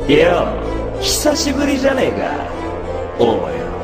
よ、久しぶりじゃねえか。おうよ。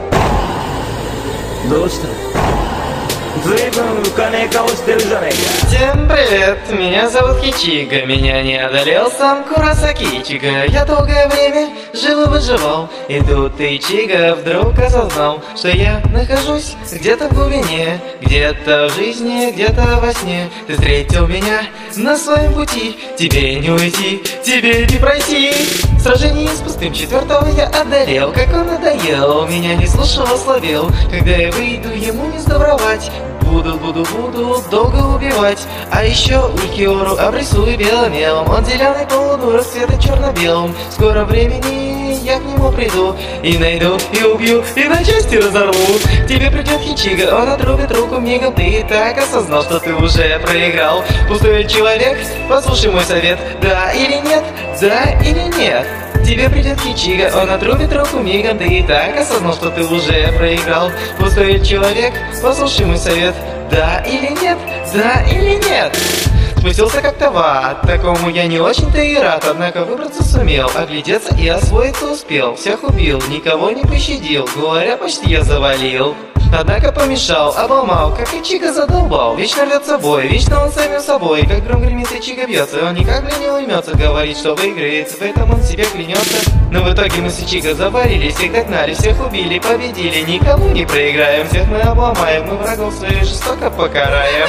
どうした？ずいぶん浮かねえ顔してるじゃねえか。 Всем привет, меня зовут Хичига, меня не одолел сам Куросаки Ичига. Я долгое время жил и выживал, и тут Ичига вдруг осознал, что я нахожусь где-то в глубине, где-то в жизни, где-то во сне. Ты встретил меня на своем пути, тебе не уйти, тебе не пройти. В сражении с пустым четвертого я одолел, как он надоел, меня не слушал, ослабел. Когда я выйду, ему не сдобровать. Буду долго убивать. А еще Улькиору обрисую белым мелом. Он зеленый полудурок цвета черно-белым. В скором времени я к нему приду и найду, и убью, и на части разорву. К тебе придет Хичига, он отрубит руку мигом. Ты и так осознал, что ты уже проиграл. Пустой человек, послушай мой совет. Да или нет, да или нет. Тебе придет Хичига, он отрубит руку мигом. Ты и так осознал, что ты уже проиграл. Пустой человек, послушай мой совет. Да или нет, да или нет. Спустился как-то в ад, такому я не очень-то и рад. Однако выбраться сумел, оглядеться и освоиться успел. Всех убил, никого не пощадил, говоря, почти я завалил. Однако помешал, обломал, как Ичига задолбал. Вечно рвется бой, вечно он самим собой. Как гром гремит, Ичига бьется, он никак не уймется. Говорит, что выиграет, в этом он себе клянется. Но в итоге мы с Ичига заварились, всех догнали, всех убили, победили. Никому не проиграем, всех мы обломаем, мы врагов своих жестоко покараем.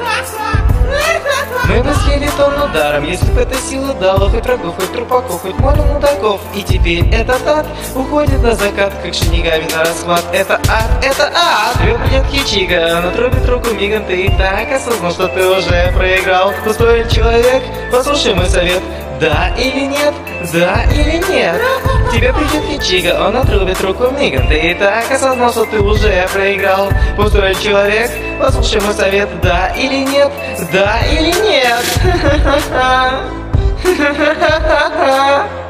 Мы наследили тонну даром, если бы эта сила дала хоть врагов, хоть трупаков, хоть море мудаков. И теперь этот ад уходит на закат, как шинигами на расхват. Это ад, это ад! Тебе придет Хичига, он отрубит руку мигом. Ты и так осознал, что ты уже проиграл. Пустой человек, послушай мой совет. Да или нет, да или нет. Тебе придет Хичига, он отрубит руку мигом. Ты и так осознал, что ты уже проиграл. Пустой человек, послушай мой совет. Да или нет, да или нет.